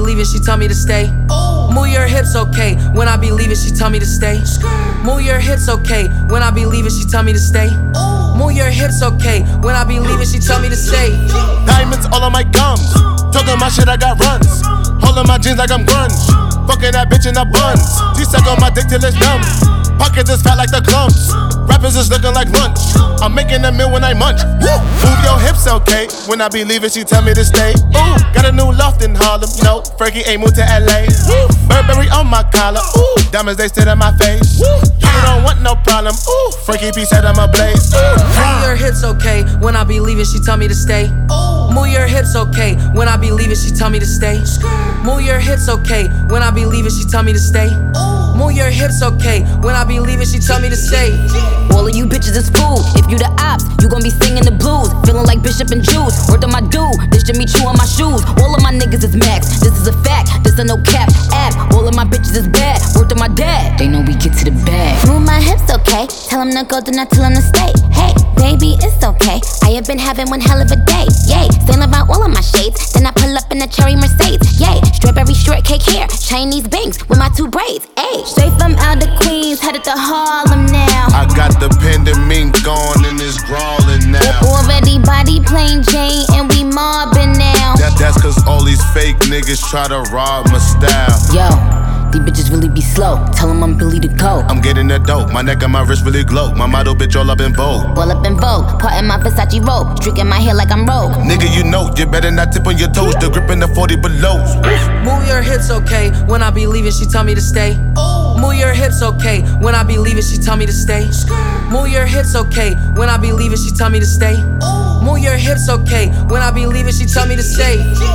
leaving, she tell me to stay. Move your hips, okay. When I be leaving, she tell me to stay. Move your hips, okay. When I be leaving, she tell me to stay. Move your hips, okay. When I be leaving, she tell me to stay. Diamonds all on my gums. Talking my shit, I got runs. Holding my jeans like I'm grunge. Fucking that bitch in the buns. She suck on my dick till it's numb. Pockets is fat like the clumps. Rappers is looking like lunch. I'm making a meal when I munch. Woo! Move your hips, okay. When I be leaving, she tell me to stay. Ooh, got a new loft in Harlem. No, Frankie ain't moved to LA. Woo! Burberry on my collar. Ooh, diamonds they sit in my face. Woo! You don't want no problem. Ooh, Frankie P said I'm a blaze. Move your hips, okay. When I be leaving, she tell me to stay. Move your hips, okay. When I be leaving, she tell me to stay. Move your hips, okay. When I be leaving, she tell me to stay. Move your hips, okay. When I be leaving, she tell me to stay. All of you bitches is fool. If you the ops, you gon' be singing the blues. Feeling like Bishop and Juice. Word on my dude, this should me chewing my shoes. All of my niggas is max. This is a fact. This a no cap app. All of my bitches is bad. Word on my dad. They know we get to the bag. Move my hips, okay. Tell him to go, do not tell him to stay. Hey, baby, it's okay. I have been having one hell of a day. Yay, sailing about all of my shades. Then I pull up in a cherry Mercedes. Yay, strawberry shortcake hair. Chinese bangs with my 2 braids. Ayy, straight from out of Queens, headed to Harlem now. I got the pandemic gone and it's crawling now. Already body plain Jane and we mobbing now. That's cause all these fake niggas try to rob my style. Yo, these bitches really be slow. Tell them I'm Billy to go. I'm getting the dope, my neck and my wrist really glow. My model bitch all up in vogue. All up in vogue, part in my Versace robe. Streaking my hair like I'm Rogue. Nigga, you know, you better not tip on your toes. The grip in the 40 below. Move your hips, okay. When I be leaving, she tell me to stay. Move your hips, okay. When I be leaving, she tell me to stay. Move your hips, okay. When I be leaving, she tell me to stay. Move your hips, okay. When I be leaving, she tell me to stay.